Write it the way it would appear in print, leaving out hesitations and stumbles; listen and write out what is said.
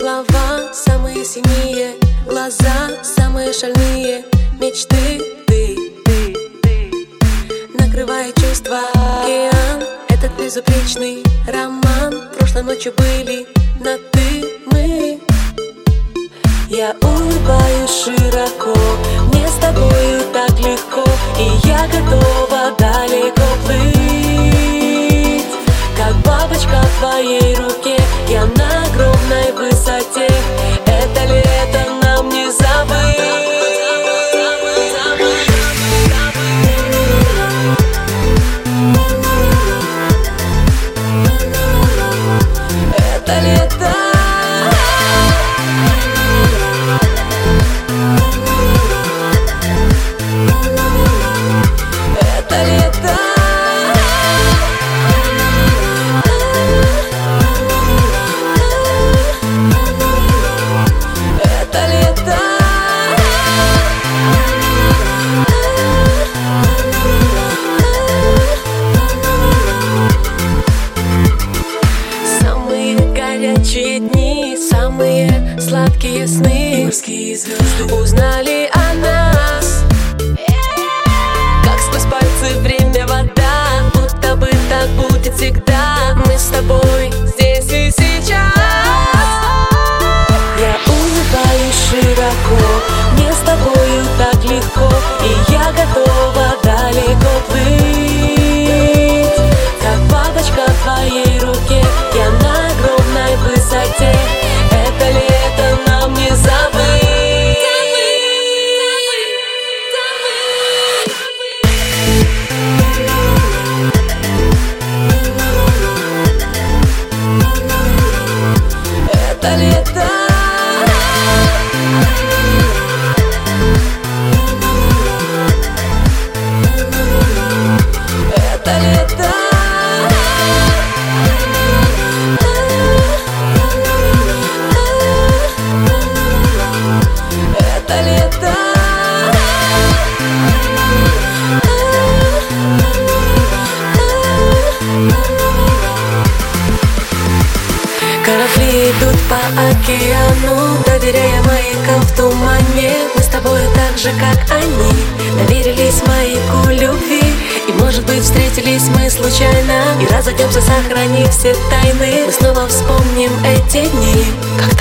слова самые синие, глаза самые шальные, мечты ты. Накрывая чувства океан, этот безупречный роман. Прошлой ночью были на ты мы. Я улыбаюсь широко, мне с тобою так легко, и я готова далеко плыть. Как бабочка в твоей руке, я на огромной высоте. Это лето нам не забыть. Это лето. Это лето. Это лето. Самые горячие дни, самые сладкие сны, морские звезды узнали о нас. Как сквозь пальцы время вода, будто бы так будет всегда. Мы с тобой здесь и сейчас. Я улыбаюсь широко, мне с тобою так легко, и я готова далеко плыть. Как бабочка в твоей руке, я на огромной высоте. Это лето нам не забыть. Это лето. Это лето. Это лето. Корабли идут по океану, доверяя маякам в тумане. Мы с тобой так же, как они, доверились маяку любви. И, может быть, встретились мы случайно, и разойдемся, сохранив все тайны. Мы снова вспомним эти дни, когда